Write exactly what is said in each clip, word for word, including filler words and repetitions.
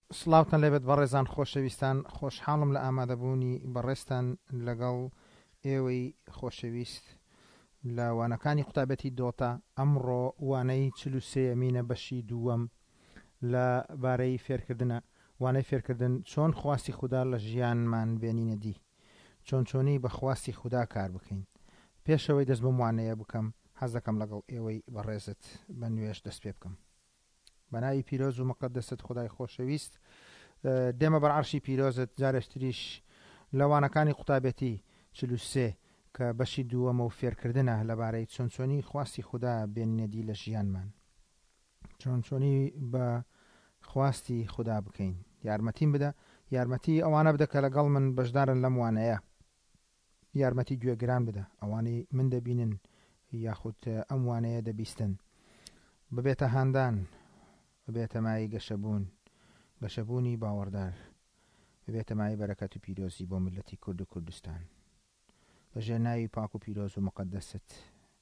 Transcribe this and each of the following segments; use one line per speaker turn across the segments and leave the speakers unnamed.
سڵاوتان لێبێت بەڕێزان خۆشەویستان، خۆشحاڵم لە ئامادەبوونی بەڕێستان لەگەڵ ئێوەی خۆشەویست لە وانەکانی قوتابەتی دۆتا. ئەمڕۆ وانەی چل و سێیەمینە بەشی دووەم لە بارەی فێرکردنە. وانەی فێرکردن چۆن خواستی خوددا لە ژیانمان بێنینە دی، چۆن چۆنی بە خواستی خوددا کار بکەین. پێشەوەی دەست بم وانەیە بکەم، حەز دەکەم لەگەڵ ئێوەی بەڕێزت بە نوێژ دەست پێ بکەم. بەناوی پیرۆز و مەقەدەست خودای خۆشەویست، دێمە بەر عەرشی پیرۆزت جارێشتریش لەوانەکانی قوتابەتی چل و سێ کە بەشی دووەمە و فێرکردنە لەبارەی چۆن چۆنی خواستی خوددا بێنێدی لە ژیانمان، چۆن چۆنی بە خواستی خوددا بکەین. یارمەتیم بدە، یارمەتی ئەوانە بدە کە لەگەڵ من بەشدارن لەم وانەیە، یارمەتی گوێگران بدە ئەوانەی من دەبینن یاخود ئەم وانەیە دەبیستن، ببێتە هاندان، ببێتە مای گەشەبوون، گەشەبوونی باوەڕدار، ببێتە مای بەرەکەت و پیرۆزی بۆ ملەتی کورد و کوردستان. بەژێر ناوی پاک و پیرۆز و مقدست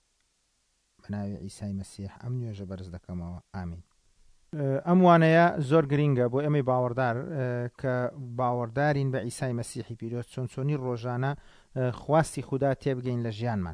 بە ناوی عیسای مەسیح ئەم نوێژە بەرز دەکەمەوە. ئامین. ئەم وانەیە زۆر گرینگە بۆ ئێمەی باوەڕدار کە باوەڕدارین بە عیسای مەسیحی پیرۆز، چۆن چۆنی ڕۆژانە خواستی خوددا تێبگەین لە ژیانمان،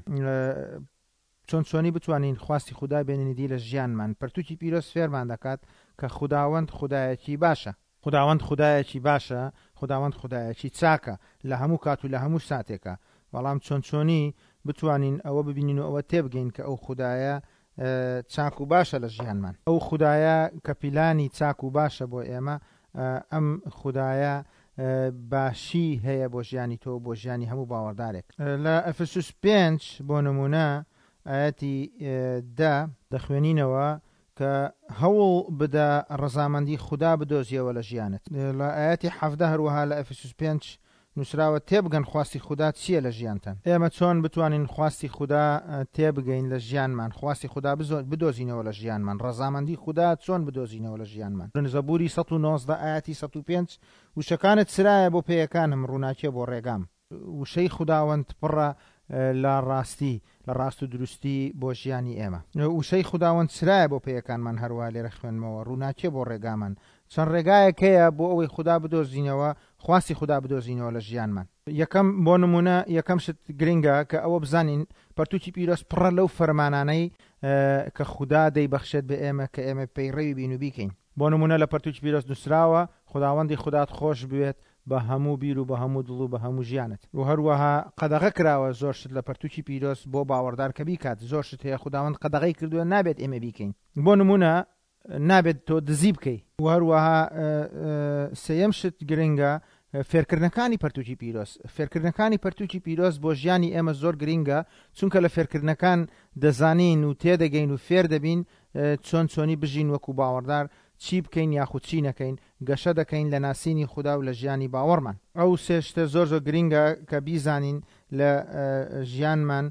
چۆن چۆنی بتوانین خواستی خوددا بێنێدی لە ژیانمان. پەرتووکی پیرۆز فێرمان دەکات کە خوداوەند خودایەکی باشە، خوداوەند خودایەکی باشە، خوداوەند خودایەکی چاکە لە هەموو کات و لە هەموو ساتێکە. بەڵام چۆن چۆنی بتوانین ئەوە ببینین و ئەوە تێبگەین کە ئەو خودایە چاک و باشە لە ژیانمان، ئەو خودایە کە پیلانی چاک و باشە بۆ ئێمە، ئەم خودایە باشی هەیە بۆ ژیانی تۆ، بۆ ژیانی هەموو باوەڕدارێک. لە ئەفسوس پێنج بۆ نمونە ئاەتی دا دەخوێنینەوە کە هەوڵ بدە ڕەزامەندی خوددا بدۆزیەوە لە ژیانت. لە ئاەتی حەفدە هەروەها لە ئەفسوس پێنج نووسراوە تێبگەن خواستی خوددا چییە لە ژیانتان. ئێمە چۆن بتوانین خواستی خوددا تێبگەین لە ژیانمان، خواستی خوددا بدۆزینەوە لە ژیانمان، ڕەزامەندی خوددا چۆن بدۆزینەوە لە ژیانمان. زەبووری سەد و نۆزدە ئاەتی سەد و پێنج وشەکانت سرایە بۆ پێیەکانم، ڕووناکیە بۆ ڕێگام. وشەی خوداوەند پڕە لە ڕاستی، لە ڕاست و دروستی بۆ ژیانی ئێمە. وشەی خوداوەند سرایە بۆ پێیەکانمان، هەروە لێرە خوێنمەوە ڕووناکیە بۆ ڕێگامان. چەند ڕێگایەکەیە بۆ ئەوەی خوددا بدۆزینەوە، خواستی خوددا بدۆزینەوە لە ژیانمان. یەکەم بۆ نمونە، یەکەم شت گرنگە کە ئەوە بزانین پەرتووکی پیرۆز پڕە لەو فەرمانانەی کە خوددا دەیبەخشێت بە ئێمە کە ئێمە پەیڕەوی بین و بیکەین. بۆ نمونە لە پەرتووکی پیرۆز نووسراوە خوداوەندی خوددات خۆش بوێت بە هەموو بیر و بە هەموو دڵ و بە هەموو ژیانت. و هەروەها قەدەغە کراوە زۆر شت لە پەرتووکی پیرۆز بۆ باوەڕدار کە بیکات. زۆر شت هەیە خوداوەند قەدەغەی کردووە نابێت ئێمە بیکەین. بۆ نمونە نابێت تۆ دزی بکەی. و هەروەها سێیەم شت گرنگە فێرکردنەکانی پەرتووکی پیرۆز. فێرکردنەکانی پەرتووکی پیرۆز بۆ ژیانی ئێمە زۆر گرنگە، چونکە لە فێرکردنەکان دەزانین و تێدەگەین و فێر دەبین چۆن چۆنی بژین وەکو باوەڕدار، چی بکەین یاخود چی نەکەین، گەشە دەکەین لە ناسینی خوددا و لە ژیانی باوەڕمان. ئەو سێ شتە زۆر زۆر گرنگە کە بیزانین لە ژیانمان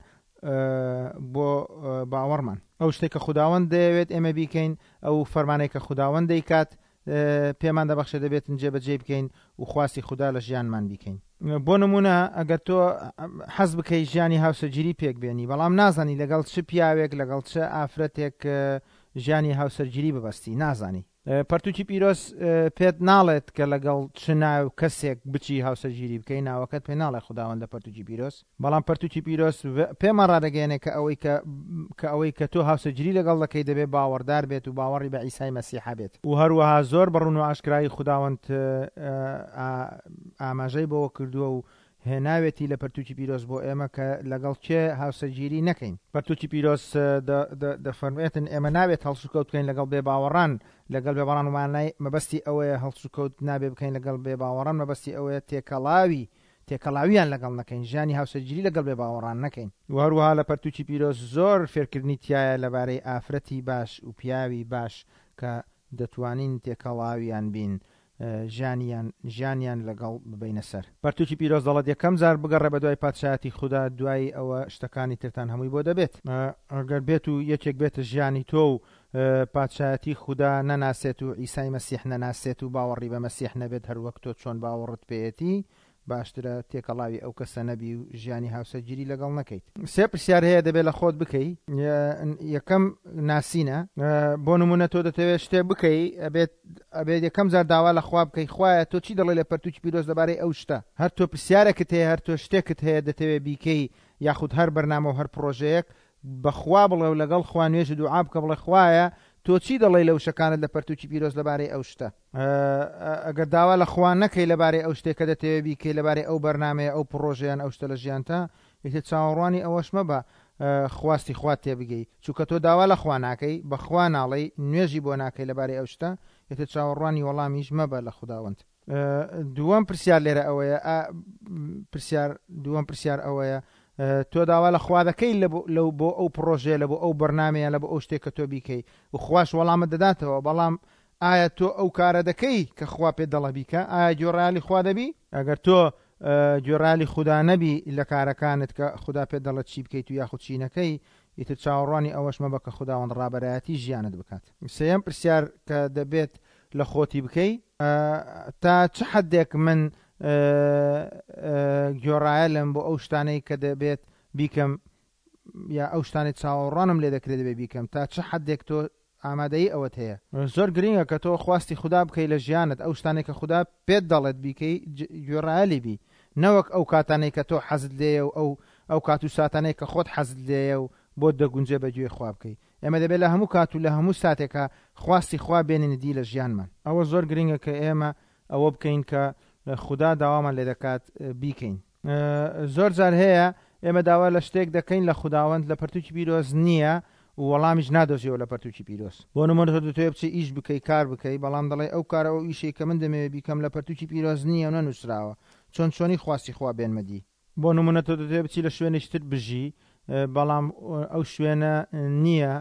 بۆ باوەڕمان. ئەو شتێک کە خوداوەند دەیەوێت ئێمە بیکەین، ئەو فەرمانەی کە خوداوەند دەیکات پێمان دەبەخشێت دەبێتن جێبەجێ بکەین و خواستی خوددا لە ژیانمان بیکەین. بۆ نمونە ئەگەر تۆ حەز بکەی ژیانی هاوسەرگیری پێک بێنی، بەڵام نازانی لەگەڵ چ پیاوێک لەگەڵ چ ئافرەتێک ژیانی هاوسەرگیری ببەستی، نازانی. پەرتووکی پیرۆز پێت ناڵێت کە لەگەڵ چ ناو کەسێک بچی هاوسەرگیری بکەی، ناوەکەت پێ ناڵێ خوداوەند لە پەرتووکی پیرۆز. بەڵام پەرتووکی پیرۆز پێمان ڕادەگەێنێ کە ئەوەی کە ئەوەی کە تۆ هاوسەرگیری لەگەڵ دەکەی دەبێت باوەڕدار بێت و باوەڕی بە عیسای مەسیحا بێت. و هەروەها زۆر بەڕوون و ئاشکرایی خوداوەند ئاماژەی بەوە کردووە و هێناوێتی لە پەرتووکی پیرۆز بۆ ئێمە کە لەگەڵ کێ هاوسەرگیری نەکەین. پەرتووکی پیرۆز دەفەرمێتن ئێمە نابێت هەڵسوکەوت بکەین لەگەڵ بێ باوەڕان، لەگەڵ بێ باوەڕان وانای مەبەستی ئەوەیە هەڵسوکەوت نابێ بکەین لەگەڵ بێ باوەڕان، مەبەستی ئەوەیە تێکەڵاوی تێکەڵاویان لەگەڵ نەکەین، ژیانی هاوسەرگیری لەگەڵ بێ باوەڕان نەکەین. و هەروەها لە پەرتووکی پیرۆز زۆر فێرکردنی تایە لەبارەی ئافرەتی باش و پیاوی باش کە دەتوانین تێکەڵاویان بین، ژیانیان ژیانیان لەگەڵ ببینە سەر. پەرتووکی پیرۆز دەڵێت یەکەم جار بگەڕێ بە دوای پادشایەتی خوددا، دوای ئەوە شتەکانی ترتان هەمووی بۆ دەبێت. ئەگەر بێت و یەکێک بێتە ژیانی تۆ و پادشایەتی خوددا نەناسێت و عیسای مەسیح نەناسێت و باوەڕی بە مەسیح نەبێت هەر وەک تۆ چۆن باوەڕت پێیەتی، باشترە تێکەڵاوی ئەو کەسە نەبی و ژیانی هاوسەرگیری لەگەڵ نەکەیت. سێ پرسیار هەیە دەبێت لە خۆت بکەیت. یەکەم ناسینە، بۆ نمونە تۆ دەتەوێت شتێ بکەیت ئەبێت ئەبێت یەکەم جار داوا لە خوا بکەیت خوایە تۆ چی دەڵێ لە پەرتووکی پیرۆز دەبارەی ئەو شتە. هەر تۆ پرسیارێکت هەیە، هەر تۆ شتێکت هەیە دەتەوێت بیکەی یاخود هەر بەرنامە و هەر پرۆژەیەک بەخوا بڵێ و لەگەڵ خوا نوێژ و دوعا بکە بڵێ خوایە تۆ چی دەڵێ لەو شەکانت لە پەرتووکی پیرۆز لەبارەی ئەو شتە. ئەگەر داوا لە خوا نەکەی لەبارەی ئەو شتێکە دەتەوێت بیکەی لەبارەی ئەو بەرنامەیە ئەو پرۆژەیان ئەو شتە لە ژیانتە ئیتر چاوەڕوانی ئەوەش مەبە خواستی خوا تێبگەی، چونکە تۆ داوا لە خوا ناکەی بەخوا ناڵێی نوێژی بۆ ناکەی لەبارەی ئەو شتە ئیتر چاوەڕوانی وەڵامیش مەبە لە خوداوەند. دووەم پرسیار لێرە ئەوەیە پرسیار دووەم پرسیار ئەوەیە تۆ داوا لە خوا دەکەی لەو بۆ ئەو پرۆژێ لە بۆ ئەو بەرنامەیە لە بۆ ئەو شتێک کە تۆ بیکەی و خوش وەڵامت دەداتەوە، بەڵام ئایا تۆ ئەو کارە دەکەی کە خوا پێ دەڵە بیکە؟ ئایا گوێڕایالی خوا دەبی؟ ئەگەر تۆ گوێڕایالی خوددا نەبی لە کارەکانت کە خوددا پێ دەڵێت چی بکەیت و یاخود چی نەکەی ئیتر چاوەڕوانی ئەوەش مەبە کە خوداوەند ڕابەرایەتی ژیانت بکات. سێەم پرسیار کە دەبێت لە خۆتی بکەی تا چ حدێک من گۆڕایە لەم بۆ ئەو شتانەی کە دەبێت بیکەم یا ئەو شتانی چاوەڕوانم لێ دەکرێت دەبێت بیکەم، تا چ حدێک تۆ ئامادەی ئەوەت هەیە. زۆر گرنگە کە تۆ خواستی خوددا بکەی لە ژیانت، ئەو شتانێک کە خوددا پێت دەڵێت بیکەی گوێڕایەلی بی، نەوەک ئەو کاتانەی کە تۆ حەزت لێیە و ئەو ئەو کات و ساتانەی کە خۆت حەزت لێیە و بۆ دەگونجێ بەگوێ خوا بکەی. ئێمە دەبێت لە هەموو کات و لە هەموو ساتێکە خواستی خوا بێنین دی لە ژیانمان. ئەوە زۆر گرنگە کە ئێمە ئەوە بکەین کە خوددا داوامان لێ دەکات بیکەین. زۆر جار هەیە ئێمە داوا لە شتێک دەکەین لە خوداوەند لە پەرتووکی پیرۆز نییە و وەڵامیش نادۆزیەوە لە پەرتووکی پیرۆز. بۆ نمونە تۆ دەتەوێت بچی ئیش بکەی کار بکەی، بەڵام دەڵێ ئەو کارە ئەو ئیشەی کە من دەمەوێت بیکەم لە پەرتووکی پیرۆز نییە و نەنووسراوە، چۆن چۆنی خواستی خوا بێنمەدی. بۆ نمونە تۆ دەتەوێت بچی لە شوێنێکتر بژی، بەڵام ئەو شوێنە نییە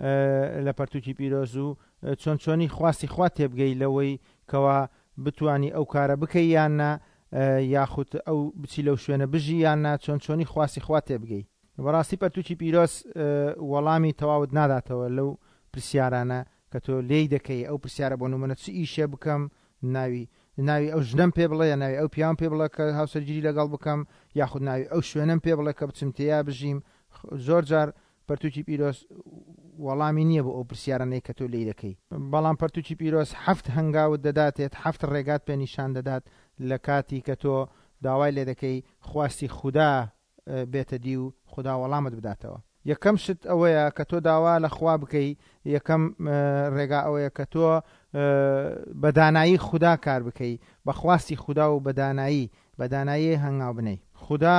لە پەرتووکی پیرۆز و چۆن چۆنی خواستی خوا تێبگەی لەوەی کەوا بتانی ئەو کارە بکەی یاننا یاخود ئەو بچی لەو شوێنە بژی یاننا چۆن چۆنی خواستی خوا تێبگەی. بەڕاستی پەرتووکی پیرۆز وەڵامی تەواوت ناداتەوە لەو پرسیارانە کە تۆ لێی دەکەی. ئەو پرسیارە بۆ نمونە چ ئیشە بکەم، ناوی ناوی ئەو ژنەم پێ بڵێ، ناوی ئەو پیاوم پێ بڵێ کە هاوسەرگیری لەگەڵ بکەم، یاخود ناوی ئەو شوێنم پێ بڵێ کە بچم تێیا بژیم. زۆر جار پەرتووکی پیرۆز وەڵامی نییە بۆ ئەو پرسیارانەی کە تۆ لێی دەکەی، بەڵام پەرتووکی پیرۆز هەفت هەنگاوت دەداتێت، هەفت ڕێگات پێ نیشان دەدات لە کاتی کە تۆ داوای لێ دەکەی خواستی خوددا بێتە دی و خوددا وەڵامت بداتەوە. یەکەم شت ئەوەیە کە تۆ داوا لە خوا بکەی، یەکەم ڕێگا ئەوەیە کە تۆ بەدانایی خوددا کار بکەی، بە خواستی خوددا و بەدانایی بەدانایی هەنگاو بنەی. خوددا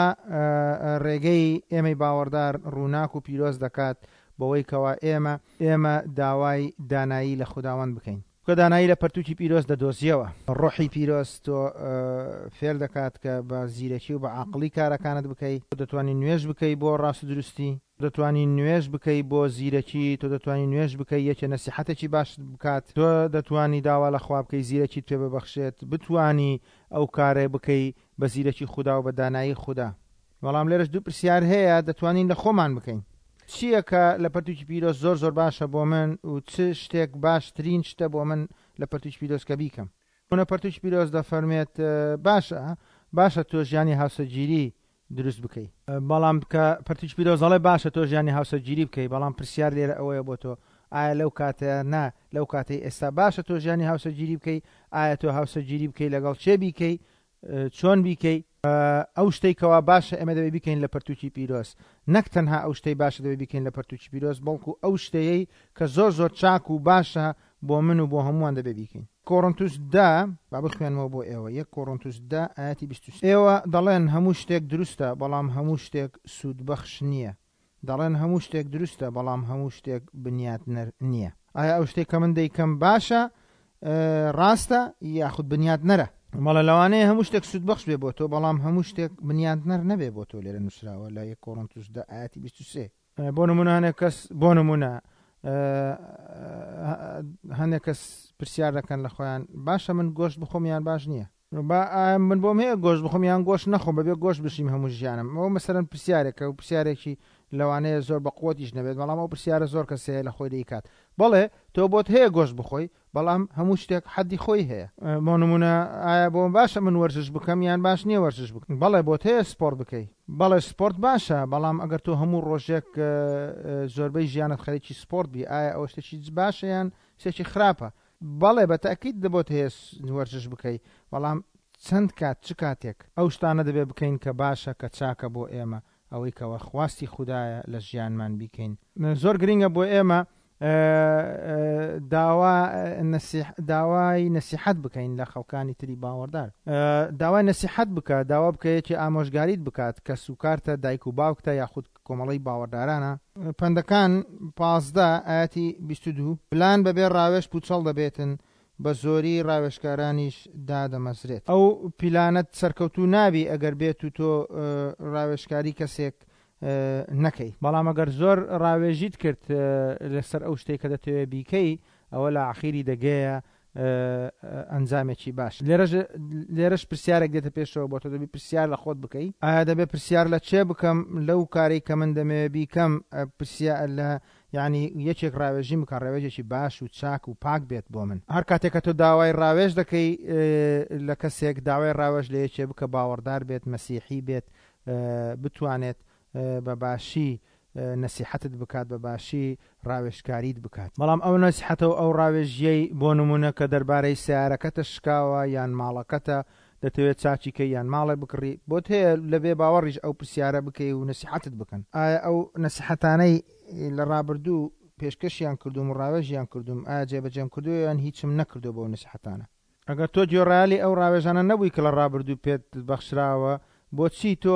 ڕێگەی ئێمەی باوەڕدار ڕووناک و پیرۆز دەکات بەوەی کەوا ئێمە ئێمە داوای دانایی لە خوداوەند بکەین. کە دانایی لە پەرتووکی پیرۆز دەدۆزیەوە. ڕۆحی پیرۆز تۆ فێر دەکات کە بە زیرەکی و بە عەقڵی کارەکانت بکەی. تۆ دەتوانانی نوێژ بکەی بۆ ڕاست و دروستی، دەتوانی نوێژ بکەی بۆ زیرەکی، تۆ دەتوانی نوێژ بکەی یەکێ نەسیحەتێکی باش بکات، تۆ دەتوانی داوا لە خوا بکەی زیرەکیت پێ ببەخشێت، بتوانی ئەو کارێ بکەی بە زیرەکی خوددا و بە دانایی خوددا. بەڵام لێرەش دوو پرسیار هەیە دەتوانین لە خۆمان بکەین. چییە کە لە پەرتووکی پیرۆز زۆر زۆر باشە بۆ من و چ شتێک باشترین شتە بۆ من لە پەرتووکی پیرۆز کە بیکەم؟ بۆنە پەرتووکی پیرۆز دەفەرمێت باشە باشە تۆ ژیانی هاوسەرگیری دروست بکەی، بەڵام کە پەرتووکی پیرۆز دەڵێ باشە تۆ ژیانی هاوسەرگیری بکەی، بەڵام پرسیار لێرە ئەوەیە بۆ تۆ ئایا لەو کاتەیە نا لەو کاتەی ئێستا باشە تۆ ژیانی هاوسەرگیری بکەی، ئایا تۆ هاوسەرگیری بکەی لەگەڵ چێ بیکەی، چۆن بیکەی. ئەو شتەی کەوا باشە ئێمە دەبێت بیکەین لە پەرتووکی پیرۆز، نەک تەنها ئەو شتەی باشە دەبێت بیکەین لە پەرتووکی پیرۆز، بەڵکو ئەو شتەیەی کە زۆر زۆر چاک و باشە بۆ من و بۆ هەمووان دەبێت بیکەین. کۆڕنتوس دا با بخوێنمەوە بۆ ئێوە یەک کۆڕنتوس دا ئاەتی بیست و سێ. ئێوە دەڵێن هەموو شتێک دروستە بەڵام هەموو شتێک سوودبەخش نییە، دەڵێن هەموو شتێک دروستە بەڵام هەموو شتێک بنیاتنەر نییە. ئایا ئەو شتێک کە من دەیکەم باشە ڕاستە یاخود بنیاتنەرە؟ مەڵە لەوانەیە هەموو شتێک سوودبەخش بێ بۆ تۆ، بەڵام هەموو شتێک بنیاتنەر نەبێ بۆ تۆ. لێرە نووسراوە لە یەک کۆڕنتوس دا ئاەتی بیست و سێ. بۆ نمونە هەنێک کەس بۆ نمونە هەندێک کەس پرسیار دەکەن لە خۆیان باشە من گۆشت بخۆم یان باش نییە، من بۆم هەیە گۆشت بخۆم یان گۆشت نەخۆم بەبێ گۆشت بشیم هەموو ژیانم. ئەوە مەسەرەن پرسیارێکە و پرسیارێکی لەوانەیە زۆر بە قوتیش نەبێت بەڵام ئەو پرسیارە زۆر کەسەیە لە خۆی دەیکات بەڵێ تۆ بۆت هەیە گۆشت بخۆی بەڵام هەموو شتێک حەدی خۆی هەیە بۆ نمونە ئایا بۆ باشە من وەرزش بکەم یان باش نییە وەرزش بکەم بەڵێ بۆت هەیە سپۆرت بکەی بەڵێ سپۆرت باشە بەڵام ئەگەر تۆ هەموو ڕۆژێک زۆربەی ژیانت خەریکی سپۆرت بی ئایا ئەوە شتێکی باشە یان شتێکی خراپە بەڵێ بە تاکید دەبێت هەیە وەرزش بکەی بەڵام چەند کات چ کاتێک ئەو شتانە دەبێت بکەین کە باشە کە چاکە بۆ ئێمە ئەوەی کەوە خواستی خوددایە لە ژیانمان بیکەین زۆر گرنگە بۆ ئێمە داوای نەسیحەت بکەین لە خەڵکانی تری باوەڕدار داوای نەسیحەت بکە داوا بکەیەکی ئامۆژگاریت بکات کە سوکارتە دایک و باوکتە یاخود کۆمەڵی باوەڕدارانە پەندەکان پازدە ئاەتی بیست و دوو پلان بەبێ ڕاوێژ پوچەڵ دەبێتن بە زۆری ڕاوێژکارانیش دادەمەزرێت ئەو پیلانت سەرکەوتو نابی ئەگەر بێت و تۆ ڕاوێژکاری کەسێک نەکەی بەڵام ئەگەر زۆر ڕاوێژیت کرد لەسەر ئەو شتێک کە دەتەوێت بیکەی ئەوە لە ئاخیری دەگەیە ئەنجامێکی باش لێرەش پرسیارێک دێتە پێشەوە بۆ تۆ دەبی پرسیار لە خۆت بکەی ئایا دەبێت پرسیار لە چێ بکەم لەو کاری کە من دەمەوێت بیکەم پرسیار لە یعنی یەکێک ڕاوێژی بکە ڕاوێژێکی باش و چاک و پاک بێت بۆ من هەر کاتێک کە تۆ داوای ڕاوێژ دەکەی لە کەسێک داوای ڕاوێژ لە یەکێ بکە باوەڕدار بێت مەسیحی بێت بتوانێت بە باشی نەسیحەتت بکات بە باشی ڕاوێژکاریت بکات بەڵام ئەو نەسیحەتەوە ئەو ڕاوێژیەی بۆ نمونە کە دەربارەی سیارەکەتە شکاوە یان ماڵەکەتە دەتەوێت چاچیکە یان ماڵێ بکڕی بۆت هەیە لەبێ باوەڕیش ئەو پرسیارە بکەی و نەسیحەتت بکەن ئایا ئەو نەسیحەتانەی لە ڕابردوو پێشکەشیان کردوم و ڕاوێژیان کردوم ئایا جێبەجێم کردو یان هیچم نەکردو بۆ نەسیحەتانە ئەگەر تۆ گوێڕایالی ئەو ڕاوێژانە نەبووی کە لە ڕابردوو پێت بەخشراوە بۆچی تۆ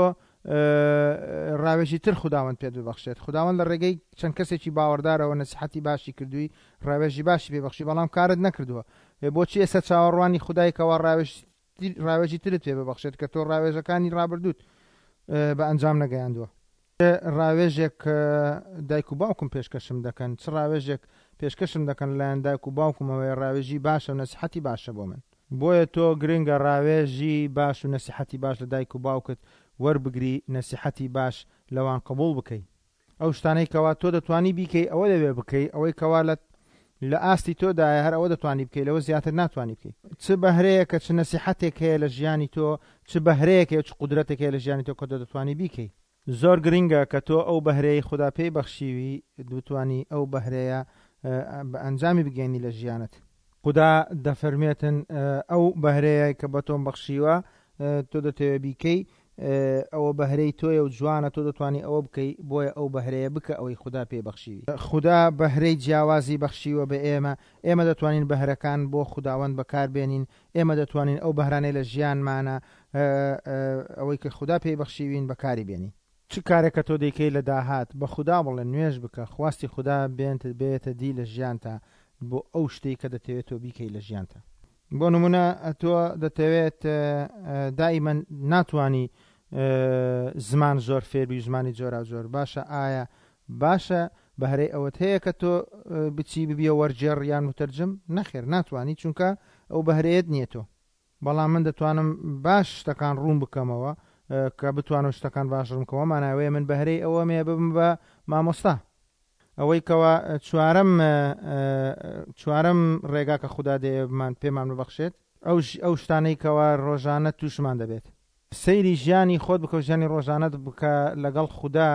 ڕاوێژی تر خودداوەند پێت ببەخشێت خودداوەند لە ڕێگەی چەند کەسێکی باوەڕدارەوە نەسیحەتی باشی کردووی ڕاوێژی باشی پێبەخشی بەڵام کارت نەکردووە بۆچی ئێستا چاوەڕوانی خوددایکەوە ڕاوێژی ترت پێ ببەخشێت کە تۆ ڕاوێژەکانی ڕابردووت بە ئەنجام نەگەیاندووە ڕاوێژێک دایک و باوکم پێشکەشم دەکەن چ ڕاوێژێک پێشکەشم دەکەن لایەن دایک و باوکمەوەی ڕاوێژی باشە و نەسیحەتی باشە بۆ من بۆیە تۆ گرنگە ڕاوێژی باش و نەسیحەتی باش لە دایک و باوکت وەربگری نەسیحەتی باش لەوان قبول بکەی ئەو شتانەی کەوا تۆ دەتوانی بیکەی ئەوە دەبێ بکەی ئەوەی کەوا لە ئاستی تۆدایە هەر ئەوە دەتوانی بکەی لەوە زیاتر ناتوانانی بکەی چ بەهرەیە کە چ نەسیحەتێک هەیە لە ژیانی تۆ چ بەهرەیەک چ قودرەتێک هەیە لە ژیانی تۆ کە دەتوانی بیکەی زۆر گرنگە کە تۆ ئەو بەهرەی خوددا پێی بەخشیوی دوتوانی ئەو بەهرەیە بە ئەنجامی بگەینی لە ژیانت خوددا دەفەرمێتن ئەو بەهرەیە کە بە تۆم بەخشیوە تۆ دەتەوێت بیکەی ئەوە بەهرەی تۆیە و جوانە تۆ دەتوانی ئەوە بکەی بۆیە ئەو بەهرەیە بکە ئەوەی خوددا پێی بەخشیوی خوددا بەهرەی جیاوازی بەخشیوە بە ئێمە ئێمە دەتوانین بەهرەکان بۆ خودداوەند بەکاربێنین ئێمە دەتوانین ئەو بەهرانەی لە ژیانمانە ئەوەی کە خوددا پێی بەخشیوین بەکاری بێنی چ کارێکە تۆ دەیکەی لە داهات بە خوددا بڵێ نوێژ بکە خواستی خوددا بێنتت بێتە دی لە ژیانتە بۆ ئەو شتەی کە دەتەوێت تۆ بیکەی لە ژیانتە بۆ نمونە تۆ دەتەوێت دائیمەن ناتوانی زمان زۆر فێربی زمانی جۆرا زۆر باشە ئایا باشە بەهرەی ئەوەت هەیە کە تۆ بچی ببیە وەرجێڕ یان متەرجم نەخێر ناتوانی چونکە ئەو بەهرەیەت نییە تۆ بەڵام من دەتوانم باش شتەکان ڕوون بکەمەوە کە بتوانم شتەکان باش ڕوونکەوە ماناوەیە من بەهرەی ئەوە مێ ببم بە مامۆستا ئەوەی کەوا چوارەم چوارەم ڕێگا کە خوددا دێمان پێمان ببەخشێت ئەو شتانەی کەوا ڕۆژانە تووشمان دەبێت سەیری ژیانی خۆت بکە ژیانی ڕۆژانەت بکە لەگەڵ خوددا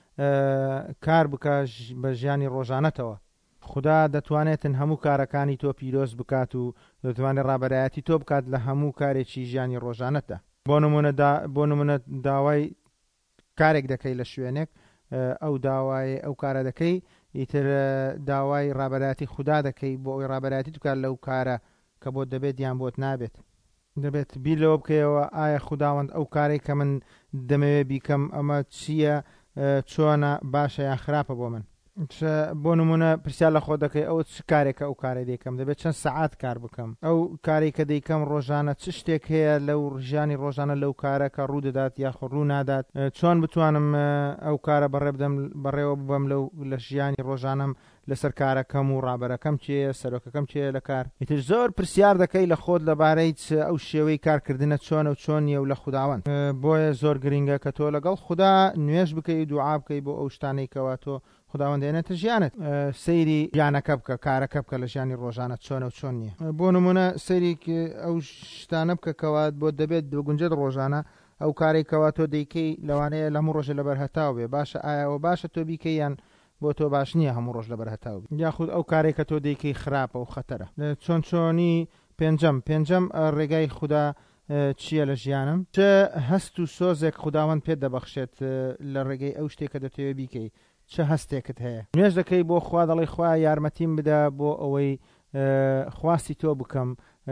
کار بکە بە ژیانی ڕۆژانەتەوە خوددا دەتوانێتن هەموو کارەکانی تۆ پیرۆز بکات و دەتوانێت ڕابەرایەتی تۆ بکات لە هەموو کارێکی ژیانی ڕۆژانەتە بۆ نمونە بۆ نمونە داوای کارێک دەکەی لە شوێنێک ئەو داوای ئەو کارە دەکەی ئیتر داوای ڕابەرایەتی خوددا دەکەی بۆ ئەوی ڕابەرایەتی بکات لەو کارە کە بۆت دەبێت یان بۆت نابێت دەبێت بیر لەوە بکەیەوە ئایا خودداوەند ئەو کارێک کە من دەمەوێت بیکەم ئەمە چییە چۆنە باشە یان خراپە بۆ من بۆ نمونە پرسیار لە خۆ دەکەی ئەوە چ کارێکە ئەو کارە دەیکەم دەبێت چەند سەعات کار بکەم ئەو کاری کە دەیکەم ڕۆژانە چ شتێک هەیە لەو ژیانی ڕۆژانە لەو کارە کە ڕوو دەدات یاخۆ ڕوو نادات چۆن بتوانم ئەو کارە بەڕێ بدەم بەڕێوە ببەم لەو لە ژیانی ڕۆژانەم لەسەر کارەکەم و ڕابەرەکەم چیە سەرۆکەکەم چیە لە کار ئیتر زۆر پرسیار دەکەی لە خۆت لەبارەی ئەو شێوەی کارکردنە چۆنە و چۆنیە و لە خوداوەند بۆیە زۆر گرنگە کە تۆ لەگەڵ خوددا نوێژ بکەی دوعا بکەی بۆ ئەو شتانەی کەوا تۆ خداوەند دێنێتە ژیانت سەیری ژیانەکە بکە کارەکە بکە لە ژیانی ڕۆژانە چۆنە و چۆن نییە بۆ نمونە سەیری ئەو شتانە بکە کەوات بۆ دەبێت بگونجێت ڕۆژانە ئەو کارێک کەوا تۆ دەیکەی لەوانەیە لە هەموو ڕۆژە لەبەر هەتاو بێ باشە ئایاوە باشە تۆ بیکەی یان بۆ تۆ باش نییە هەموو ڕۆژ لەبەر هەتاو بێ یاخود ئەو کارێک کە تۆ دەیکەی خراپە و خەتەرە چۆن چۆنی پێنجەم پێنجەم ڕێگای خوددا چییە لە ژیانم چ هەست و سۆزێک خوداوەند پێت دەبەخشێت لە ڕێگەی ئەو شتێک کە دەتەوێت بیکەی چه هەستێکت هەیە نوێژ دەکەی بۆ خوا دەڵی خوا یارمەتیم بدە بۆ ئەوەی خواستی تۆ بکەم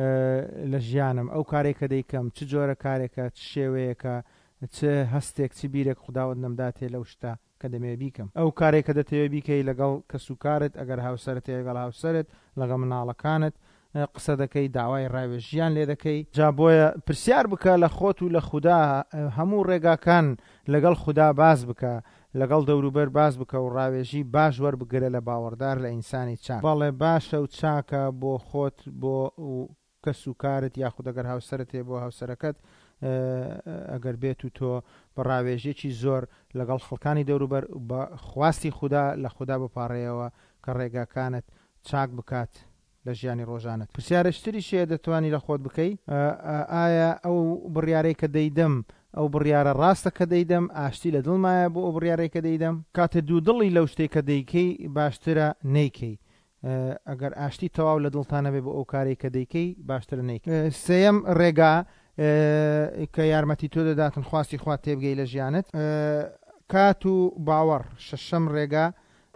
لە ژیانم ئەو کارێکە دەیکەم چ جۆرە کارێکە چ شێوەیەکە چ هەستێک چ بیرێک خوداوەند نەمداتێ لەو شتە کە دەمێ بیکەم ئەو کارێکە دەتەوێت بیکەی لەگەڵ کەس و کارت ئەگەر هاوسەرت لەگەڵ هاوسەرت لەگەڵ مناڵەکانت قسە دەکەی داوای ڕاوێژیان لێ دەکەی جا بۆیە پرسیار بکە لە خۆت و لە خوددا هەموو ڕێگاکان لەگەڵ خوددا باز بکە لەگەڵ دەوروبەر باز بکە و ڕاوێژی باش وەربگرە لە باوەڕدار لە ئینسانی چاک بەڵێ باشە و چاکە بۆ خۆت بۆ کەس و کارت یاخود ئەگەر هاوسەرت هەیە بۆ هاوسەرەکەت ئەگەر بێت و تۆ بە ڕاوێژێکی زۆر لەگەڵ خەڵکانی دەوروبەر بە خواستی خوددا لە خوددا بپارڕێەوە کە ڕێگاکانت چاک بکات لە ژیانی ڕۆژانت پرسیارشتری شێ دەتوانی لە خۆت بکەی ئایا ئەو بڕیارەی کە دەیدەم ئەو بڕیارە ڕاستە کە دەیدەم ئاشتی لە دڵمایە بۆ ئەو بڕیارەی کە دەیدەم کاتە دوو دڵی لەو شتێک کە دەیکەی باشترە نەیکەی ئەگەر ئاشتی تەواو لە دڵتانە بێ بۆ ئەو کارێک کە دەیکەی باشترە نەیکەی سێەم ڕێگا کە یارمەتی تۆ دەداتن خواستی خوا تێبگەی لە ژیانت کات و باوەڕ شەشەم ڕێگا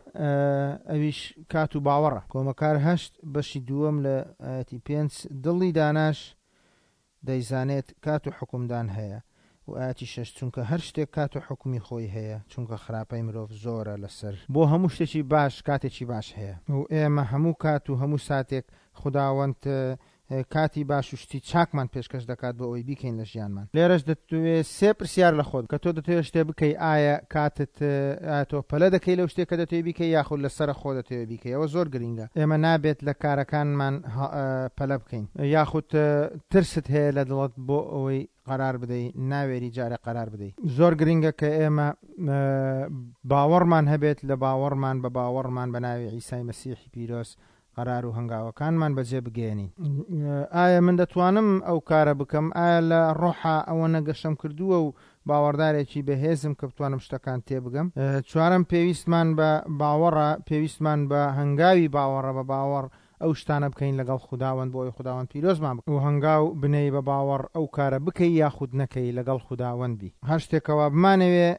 ئەویش کات و باوەڕە کۆمەکار هەشت بەشی دووەم لە ئاەتی پێنج دڵی داناش دەیزانێت کات و حکومدان هەیە و ئاەتی شەش چونکە هەر شتێک کات و حکومی خۆی هەیە چونکە خراپەی مرۆڤ زۆرە لەسەر بۆ هەموو شتێکی باش کاتێکی باش هەیە و ئێمە هەموو کات و هەموو ساتێک خوداوەند کاتی باش و شتی چاکمان پێشکەش دەکات بۆ ئەوەی بیکەین لە ژیانمان لێرەش دەتوێت سێ پرسیار لە خۆت کە تۆ دەتوێت شتێ بکەی ئایا کاتت تۆ پەلە دەکەی لەو شتێک کە دەتوێت بیکەی یاخود لەسەر خۆ دەتوێت بیکەی ئەوە زۆر گرنگە ئێمە نابێت لە کارەکانمان پەلە بکەین یاخود ترست هەیە لە دڵت بۆ ئەوەی قرار بدەی ناوێری جارێ قرار بدەی زۆر گرنگە کە ئێمە باوەڕمان هەبێت لە باوەڕمان بە باوەڕمان بە ناوی عیسای مەسیحی پیرۆز قرار و هەنگاوەکانمان بەجێ بگەێنین ئایا من دەتوانم ئەو کارە بکەم ئایا لە ڕۆحە ئەوە نەگەشەم کردووە و باوەڕدارێکی بەهێزم کە بتوانم شتەکان تێبگەم چوارەم پێویستمان بە باوەڕە پێویستمان بە هەنگاوی باوەڕە بە باوەڕ ئەو شتانە بکەین لەگەڵ خوداوەند بۆی خوداوەند پیرۆزمان بکە و هەنگاو بنەی بە باوەڕ ئەو کارە بکەی یاخود نەکەی لەگەڵ خوداوەندی هەر شتێکەوە بمانەوێ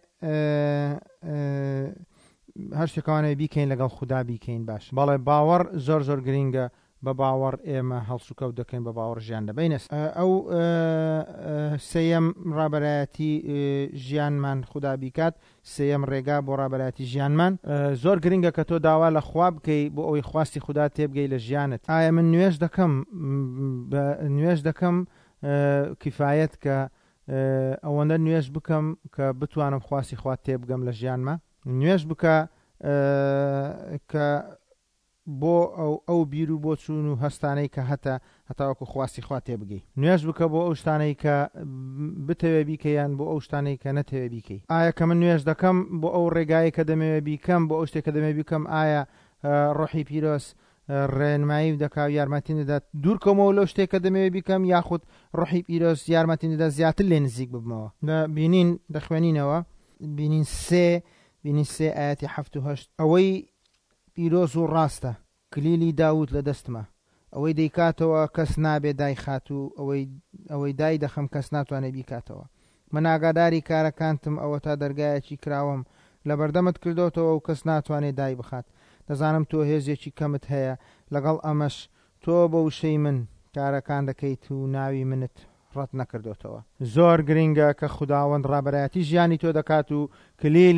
هەر شتێکوانەوە بیکەین لەگەڵ خوددا بیکەین باش بەڵێ باوەڕ زۆر زۆر گرنگە بە باوەڕ ئێمە هەڵسوکەوت دەکەین بە باوەڕ ژیان دەبینە ئەو سێەم ڕابەرایەتی ژیانمان خوددا بیکات سێەم ڕێگا بۆ ڕابەرایەتی ژیانمان زۆر گرنگە کە تۆ داوا لە خوا بکەی بۆ ئەوەی خواستی خوددا تێبگەی لە ژیانت ئایا من نوێژ دەکەم نوێژ دەکەم کیفایەت کە ئەوەندە نوێژ بکەم کە بتوانم خواستی خوا تێبگەم لە ژیانمە نوێژ بکە کە بۆ ئەو ئەو بیر و بۆ چوون و هەستانەی کە هەتە هەتاوەکو خواستی خوا تێبگەی نوێژ بکە بۆ ئەو شتانەی کە بتەوێ بیکەیان بۆ ئەو شتانەی کە نەتەوێ بیکەی ئایا کە من نوێژ دەکەم بۆ ئەو ڕێگایی کە دەمەوێت بیکەم بۆ ئەو شتێک کە دەمێ بیکەم ئایا ڕۆحی پیرۆز ڕێنمایی دەکات یارمەتی دەدات دوورکەمەوە لەو شتێک کە دەمەوێت بیکەم یاخود ڕۆحی پیرۆز یارمەتی دەدات زیاتر لێ نزیک ببمەوە بینین دەخوێنینەوە بینین سێ بینی سێ ئاەتی هەفت و هەشت ئەوەی پیرۆز و ڕاستە کلیلی داوت لە دەستمە ئەوەی دەیکاتەوە کەس نابێت دایخات و ئەوەی ئەوەی دای دەخەم کەس ناتوانێت بیکاتەوە من ئاگاداری کارەکانتم ئەوە تا دەرگایەکی کراوەم لە بەردەمت کردوتەوە و کەس ناتوانێت دای بخات دەزانم تۆ هێزێکی کەمت هەیە لەگەڵ ئەمەش تۆ بە وشەی من کارەکان دەکەیت و ناوی منت ڕەت نەکردوتەوە زۆر گرنگە کە خوداوەند ڕابەرایەتی ژیانی تۆ دەکات و کلیلی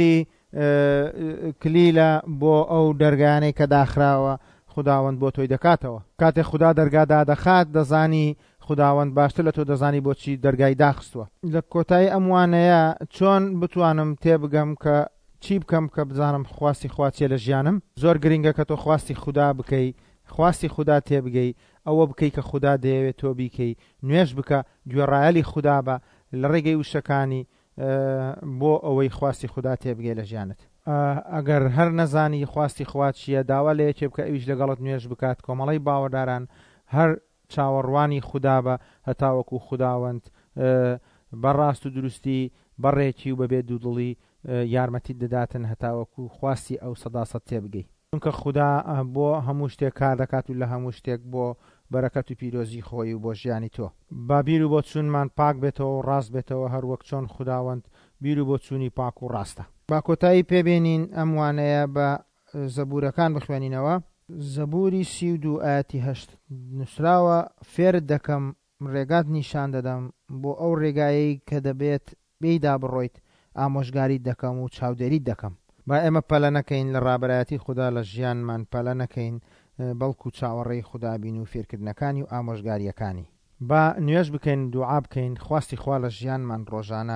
کلیلە بۆ ئەو دەرگانەی کە داخراوە خداوەند بۆ تۆی دەکاتەوە. کاتێک خدا دەرگادا دەخات دەزانی خداوەند باشتر لە تۆ دەزانی بۆچی دەرگای داخستووە. لە کۆتایی ئەموانەیە چۆن بتوانم تێبگەم کە چی بکەم کە بزانم خواستی خوا چیە لە ژیانم؟ زۆر گرنگە کە تۆ خواستی خدا بکەی، خواستی خدا تێبگەی، ئەوە بکەی کە خدا دەیەوێت تۆ بیکەی، نوێژ بکە، گوێڕایەلی خدا بە لە ڕێگەی وشەکانی بۆ ئەوەی خواستی خدا تێبگەی لە ژیانت. ئەگەر هەر نەزانی خواستی خوا چییە داوا لە یەکێ بکە ئەویش لەگەڵت نوێژ بکات. کۆمەڵی باوەداران هەر چاوەڕوانی خدا بە هەتاوەکو خداوەند بەڕاست و دروستی بەڕێکی و بەبێ دوودڵی یارمەتی دەداتن هەتاوەکو خواستی ئەو سەداسەد تێبگەی. چونکە خدا بۆ هەموو شتێک کار دەکات و لە هەموو شتێک بۆ بەرەکەت و پیرۆزی خۆی و بۆ ژیانی تۆ. با بیر و بۆ چوونمان پاک بێتەوە و ڕاست بێتەوە هەر وەک چۆن خداوەند بیر و بۆ چوونی پاک و ڕاستە. با کۆتایی پێبێنین ئەموانەیە بە زەبورەکان بخوێنینەوە. زەبوری سی و دوو ئاەتی هەشت نووسراوە فێرت دەکەم ڕێگات نیشان دەدەم بۆ ئەو ڕێگایەی کە دەبێت بیدا بڕۆیت ئامۆژگاری دەکەم و چاودێری دەکەم. با ئێمە پەلە نەکەین لە ڕابەرایەتی خدا لە ژیانمان پەلە نەکەین بەڵکو چاوەڕێی خدا بین و فێرکردنەکانی و ئامۆژگاریەکانی. با نوێژ بکەین دوعا بکەین خواستی خوا لە ژیانمان ڕۆژانە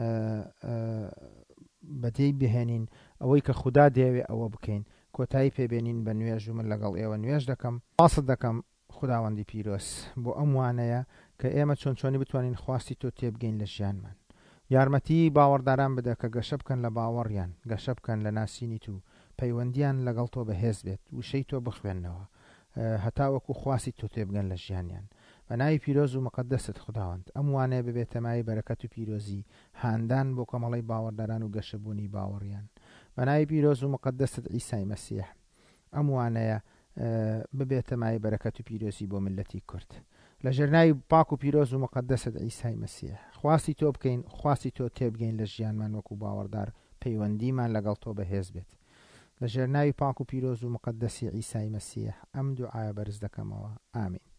بەدەی بهێنین ئەوەی کە خدا دەیەوێ ئەوە بکەین. کۆتایی پێبێنین بە نوێژ و من لەگەڵ ئێوە نوێژ دەکەم. واست دەکەم خداوەندی پیرۆز بۆ ئەم وانەیە کە ئێمە چۆن چۆنی بتوانین خواستی تۆ تێبگەین لە ژیانمان. یارمەتی باوەڕداران بدە کە گەشە بکەن لە باوەڕیان، گەشە بکەن لە ناسینی تو، پەیوەندیان لەگەڵ تۆ بەهێز بێت، وشەی تۆ بخوێننەوە هەتاوەکو خواستی تۆ تێبگەن لە ژیانیان. بە ناوی پیرۆز و مقدست خداوەند ئەم وانەیە ببێتە مای بەرەکەت و پیرۆزی هاندان بۆ کۆمەڵی باوەڕداران و گەشەبوونی باوەڕیان. بە ناوی پیرۆز و مقدست عیسای مەسیح ئەم وانەیە ببێتە مای بەرەکەت و پیرۆزی بۆ ملەتی کورد. لە ژێرناوی پاک و پیرۆز و مقدست عیسای مەسیح خواستی تۆ بکەین، خواستی تۆ تێبگەین لە ژیانمان وەکو باوەڕدار، پەیوەندیمان لەگەڵ تۆ بەهێز بێت. لە ژێرناوی پاک و پیرۆز و مقدسی عیسای مەسیح ئەم دوعایە بەرز دەکەمەوە. ئامین.